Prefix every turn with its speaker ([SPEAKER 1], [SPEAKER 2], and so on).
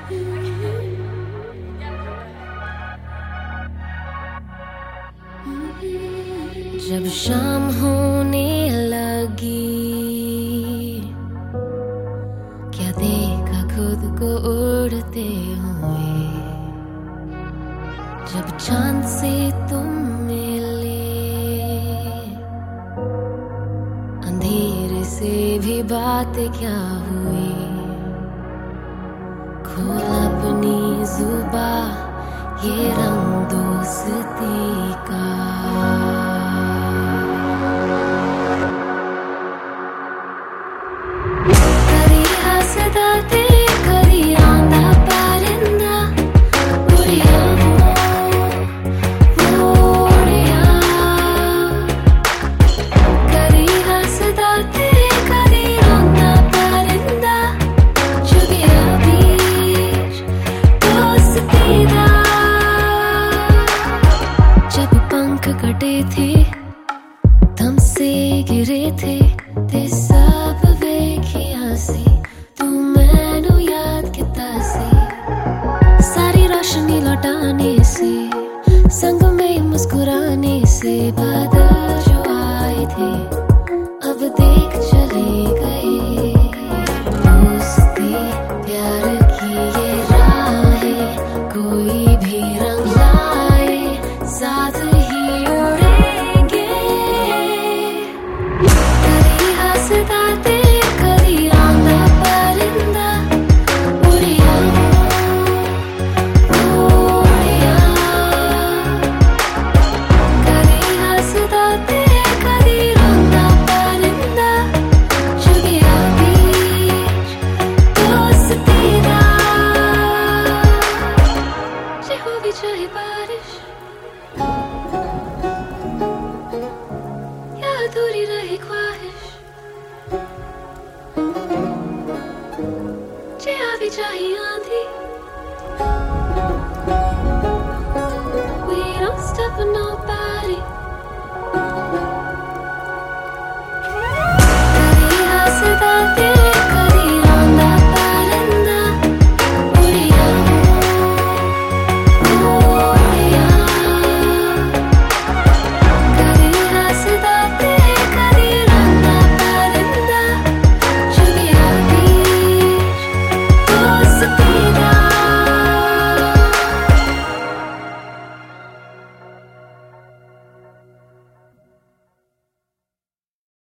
[SPEAKER 1] जब शाम होने लगी, क्या देखा खुद को उड़ते हुए। जब चांद से तुम मिले, अंधेरे से भी बातें क्या हुई। खोला अपनी जुबां, ये रंग दोस्ती का। कटे थे, दम से गिरे थे, ते सब वेखिया सी, तू मैनू याद किता सी। सारी रोशनी लौटाने से, संग में मुस्कुराने से, बादल जो आए थे अब देख चले गए। दोस्ती प्यार की ये राहें, कोई भी रंग लाए साथ ही उड़ेंगे। कभी हंसदाते, कभी आंधा परिंदा, उड़िया उड़िया। कभी हंसदाते, कभी आंधा परिंदा, चुगिया बीच दोस्ती दा। जे हो भी चाहे बारिश, अधूरी रही ख्वाहिश, जे आवी चाहिए आंधी।